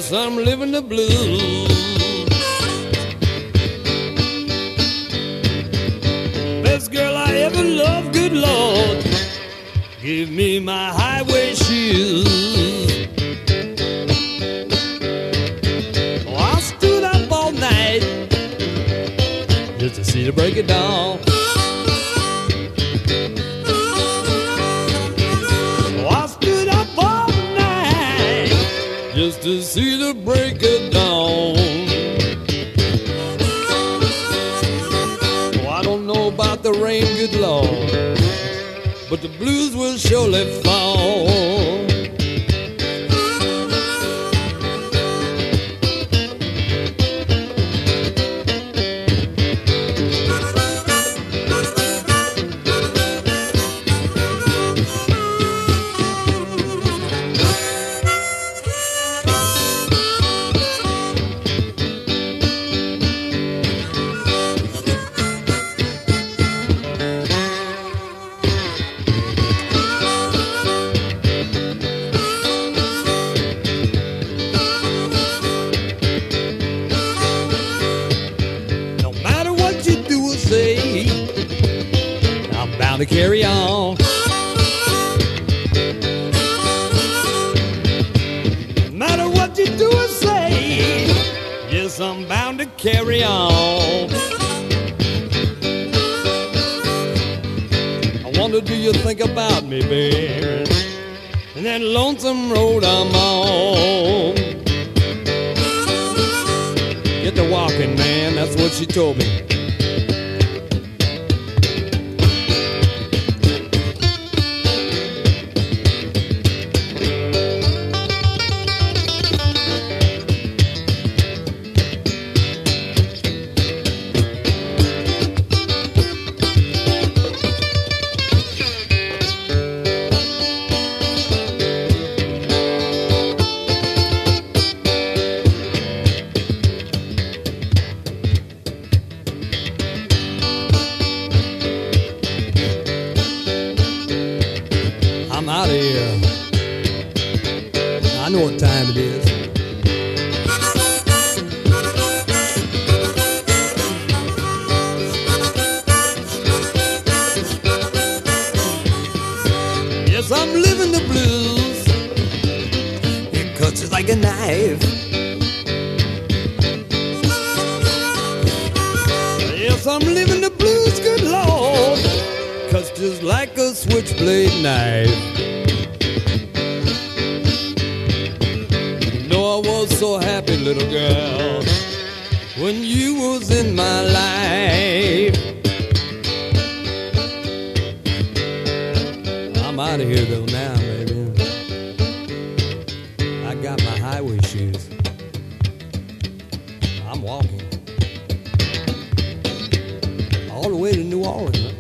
Yes, I'm living the blues. Best girl I ever loved, good Lord, give me my highway shoes. Oh, I stood up all night just to see the break of dawn. Oh, I stood up all night just to see the break of dawn. Oh, I don't know about the rain, good Lord, but the blues will surely fall. To carry on. No matter what you do or say, yes, I'm bound to carry on. I wonder, do you think about me, babe, and that lonesome road I'm on? Get to walking, man, that's what she told me. I'm out of here. I know what time it is. Yes, I'm living the blues. It cuts it like a knife. Yes, I'm living the blues, good Lord, cuts just like a switchblade knife. You know I was so happy, little girl, when you was in my life. I'm out of here though now, baby. I got my highway shoes. I'm walking all the way to New Orleans.